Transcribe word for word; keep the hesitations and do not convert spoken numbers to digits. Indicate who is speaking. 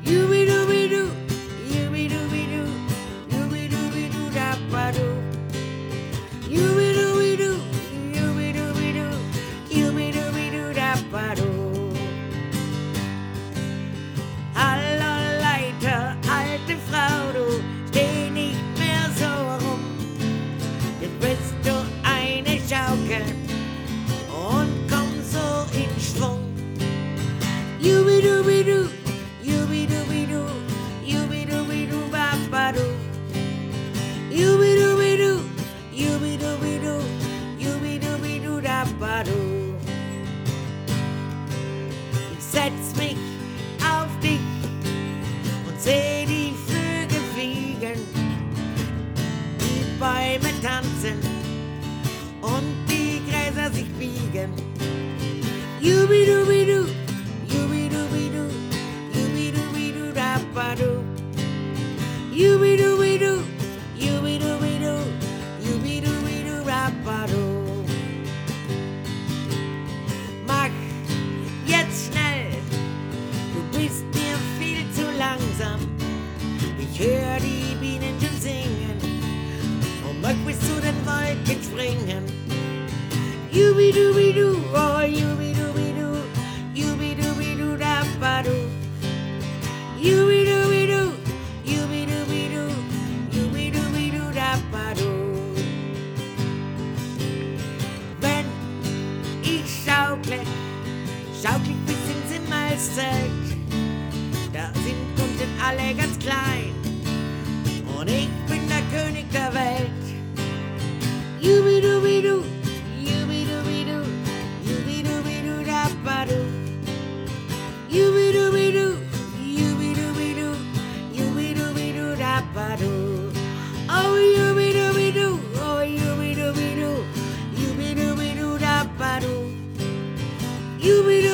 Speaker 1: Yubi-dooby-doo, yubi-dooby-doo, yubi-dooby-doo da ba-doo. Yubi-dooby-doo, yubi-dooby-doo, yubi-dooby-doo da ba-doo. Hallo Leute, alte Frau, du steh nicht mehr so rum. Jetzt bist du eine Schaukel und komm so in Schwung. Yubi-dooby-doo, yubi-dooby-doo, yubi-dooby-doo ba-ba-doo. Yubi-dooby-doo, yubi-dooby-doo, yubi-dooby-doo da ba-doo. Ich setz mich auf dich und seh die Vögel fliegen, die Bäume tanzen und die Gräser sich biegen. Yubi-dooby-doo, yubi-dooby-doo, yubi-dooby-doo da ba-doo. Yubi-dooby-doo, yubi-dooby-doo, yubi-dooby-doo da ba-doo. Mach jetzt schnell, du bist mir viel zu langsam. Ich hör die Bienen schon singen und möcht bis zu den Wolken springen. Yubi-dooby-doo, oh yubi-dooby-doo, yubi-dooby-doo da ba-doo. Yubi-dooby-doo, yubi-dooby-doo, yubi-dooby-doo da ba-doo. Wenn ich schaukle, schaukle ich bis ins Himmelszelt. Da sind unten alle ganz klein und ich bin der König der Welt. Yubi-dooby-doo, yubi-dooby-doo, yubi-dooby-doo da ba-doo. Yubi-dooby-doo, yubi-dooby-doo, yubi-dooby-doo da ba-doo. Oh yubi-dooby-doo, oh yubi-dooby-doo, yubi-dooby-doo da ba-doo. Yubi